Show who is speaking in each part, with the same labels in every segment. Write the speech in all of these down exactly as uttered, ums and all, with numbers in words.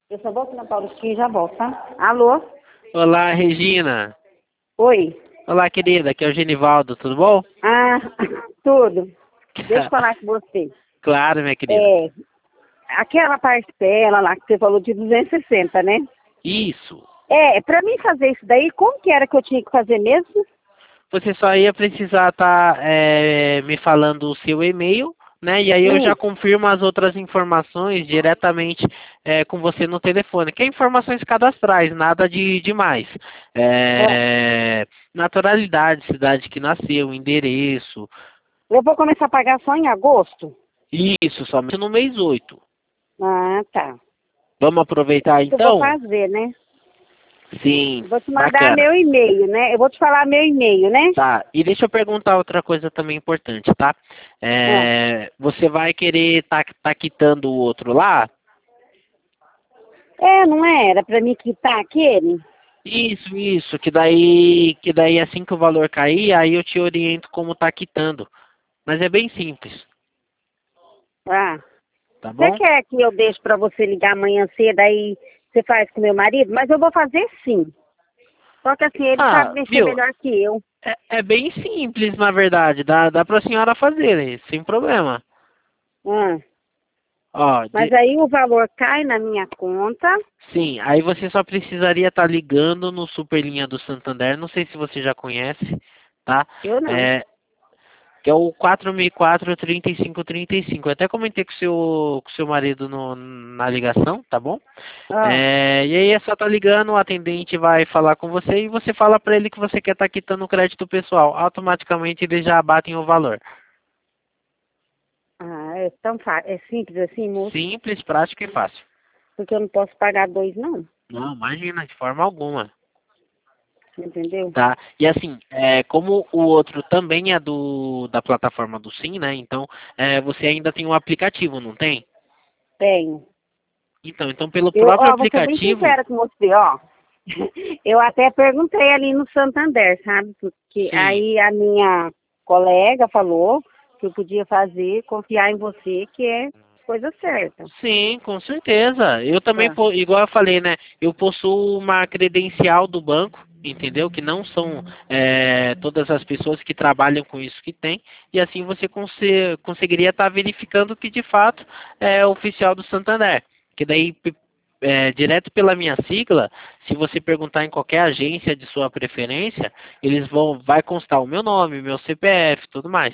Speaker 1: Eu só vou aqui na Paulistinha e já volto, tá? Alô?
Speaker 2: Olá, Regina.
Speaker 1: Oi?
Speaker 2: Olá, querida. Aqui é o Genivaldo, tudo bom?
Speaker 1: Ah, tudo. Deixa eu falar com você.
Speaker 2: Claro, minha querida.
Speaker 1: É, aquela parcela lá que você falou de duzentos e sessenta, né?
Speaker 2: Isso.
Speaker 1: É, pra mim fazer isso daí, como que era que eu tinha que fazer mesmo?
Speaker 2: Você só ia precisar estar me falando o seu e-mail, né? E aí eu já
Speaker 1: Hum,
Speaker 2: confirmo as outras informações diretamente é, com você no telefone, que é informações cadastrais, nada de demais.
Speaker 1: é.
Speaker 2: É, naturalidade, cidade que nasceu, endereço.
Speaker 1: Eu vou começar a pagar só em agosto?
Speaker 2: Isso, somente no mês oito.
Speaker 1: Ah, tá.
Speaker 2: Vamos aproveitar
Speaker 1: Eu vou
Speaker 2: então?
Speaker 1: fazer, né?
Speaker 2: Sim,
Speaker 1: Vou te mandar
Speaker 2: bacana.
Speaker 1: meu e-mail, né? Eu vou te falar meu e-mail, né?
Speaker 2: Tá, e deixa eu perguntar outra coisa também importante, tá?
Speaker 1: Ah.
Speaker 2: É, você vai querer tá, tá quitando o outro lá?
Speaker 1: É, não é? Era pra mim quitar aquele?
Speaker 2: Isso, isso, que daí, que daí assim que o valor cair, aí eu te oriento como tá quitando. Mas é bem simples,
Speaker 1: Ah.
Speaker 2: tá
Speaker 1: Você
Speaker 2: bom?
Speaker 1: quer que eu deixe pra você ligar amanhã cedo, aí você faz com meu marido? Mas eu vou fazer sim. Só que assim, ele sabe
Speaker 2: Ah,
Speaker 1: mexer
Speaker 2: viu?
Speaker 1: melhor que eu.
Speaker 2: É, é bem simples, na verdade. Dá, dá pra senhora fazer, né? Sem problema.
Speaker 1: Ah.
Speaker 2: Ó,
Speaker 1: Mas
Speaker 2: de-
Speaker 1: aí o valor cai na minha conta.
Speaker 2: sim, aí você só precisaria estar ligando no Superlinha do Santander. Não sei se você já conhece, tá?
Speaker 1: Eu não.
Speaker 2: É, que é o quatro seis quatro, três cinco três cinco. Eu até comentei com o seu, com o seu marido no, na ligação, tá bom?
Speaker 1: Ah.
Speaker 2: É, e aí é só tá ligando, o atendente vai falar com você e você fala para ele que você quer estar quitando o crédito pessoal. Automaticamente eles já abatem o valor.
Speaker 1: Ah, é tão fácil. É simples assim, moço.
Speaker 2: Simples, prático e fácil.
Speaker 1: Porque eu não posso pagar dois, não.
Speaker 2: Não, imagina, de forma alguma.
Speaker 1: Entendeu?
Speaker 2: Tá? E assim, é, como o outro também é do da plataforma do Sim, né? Então, é, você ainda tem um aplicativo, não tem?
Speaker 1: Tenho.
Speaker 2: Então, então pelo
Speaker 1: Eu,
Speaker 2: próprio
Speaker 1: ó, vou ser bem
Speaker 2: aplicativo,
Speaker 1: sincera com você, ó. Eu até perguntei ali no Santander, sabe? Porque
Speaker 2: sim.
Speaker 1: aí a minha colega falou que eu podia fazer, confiar em você, que é coisa certa.
Speaker 2: Sim, com certeza. Eu também,
Speaker 1: Tá.
Speaker 2: po- igual eu falei, né? Eu possuo uma credencial do banco, entendeu? Que não são é, todas as pessoas que trabalham com isso que tem. E assim você conse- conseguiria estar verificando que de fato é oficial do Santander. Que daí, p- é, direto pela minha sigla, se você perguntar em qualquer agência de sua preferência, eles vão, vai constar o meu nome, meu C P F, tudo mais.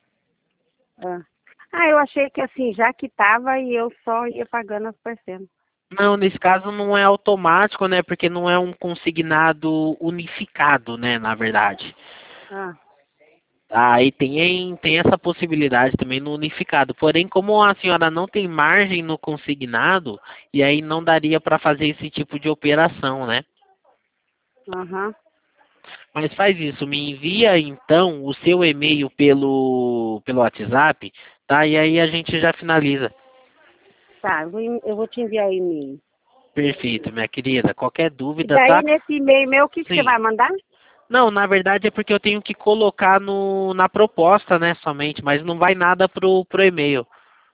Speaker 1: Ah, Ah, eu achei que assim, já que tava e eu só ia pagando as parcelas.
Speaker 2: Não, nesse caso não é automático, né? Porque não é um consignado unificado, né? Na verdade.
Speaker 1: Ah,
Speaker 2: Aí tem, tem essa possibilidade também no unificado. Porém, como a senhora não tem margem no consignado, e aí não daria para fazer esse tipo de operação, né?
Speaker 1: aham.
Speaker 2: Mas faz isso, me envia então o seu e-mail pelo, pelo WhatsApp, tá? E aí a gente já finaliza.
Speaker 1: Tá, eu vou, eu vou te enviar o e-mail.
Speaker 2: Perfeito, minha querida. Qualquer
Speaker 1: E
Speaker 2: dúvida,
Speaker 1: daí
Speaker 2: tá?
Speaker 1: nesse e-mail meu, o que, que você
Speaker 2: Sim.
Speaker 1: vai mandar?
Speaker 2: Não, na verdade é porque eu tenho que colocar no, na proposta, né, somente, mas não vai nada pro, pro e-mail.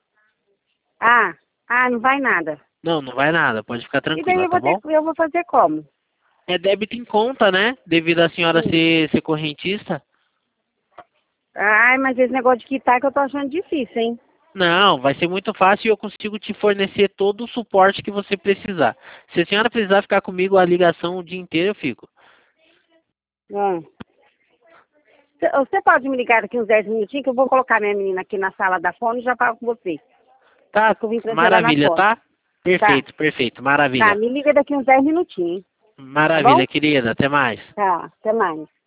Speaker 1: Ah, ah, não vai nada.
Speaker 2: Não, não vai nada, pode ficar
Speaker 1: E daí
Speaker 2: tranquila,
Speaker 1: eu
Speaker 2: tá
Speaker 1: vou ter,
Speaker 2: bom?
Speaker 1: eu vou fazer como?
Speaker 2: É débito em conta, né, devido a senhora
Speaker 1: Sim.
Speaker 2: ser, ser correntista.
Speaker 1: Ai, mas esse negócio de quitar que eu tô achando difícil, hein?
Speaker 2: Não, vai ser muito fácil e eu consigo te fornecer todo o suporte que você precisar. Se a senhora precisar ficar comigo a ligação o dia inteiro, eu fico.
Speaker 1: Ah. Cê- Você pode me ligar daqui uns dez minutinhos que eu vou colocar minha menina aqui na sala da fome e já falo com você. É
Speaker 2: Tá,
Speaker 1: que eu vim trazer ela na
Speaker 2: maravilha,
Speaker 1: foto.
Speaker 2: tá?
Speaker 1: Tá,
Speaker 2: Perfeito, perfeito,
Speaker 1: tá.
Speaker 2: maravilha.
Speaker 1: Me liga daqui uns dez minutinhos, tá bom?
Speaker 2: Maravilha, querida, até mais.
Speaker 1: Tá, até mais.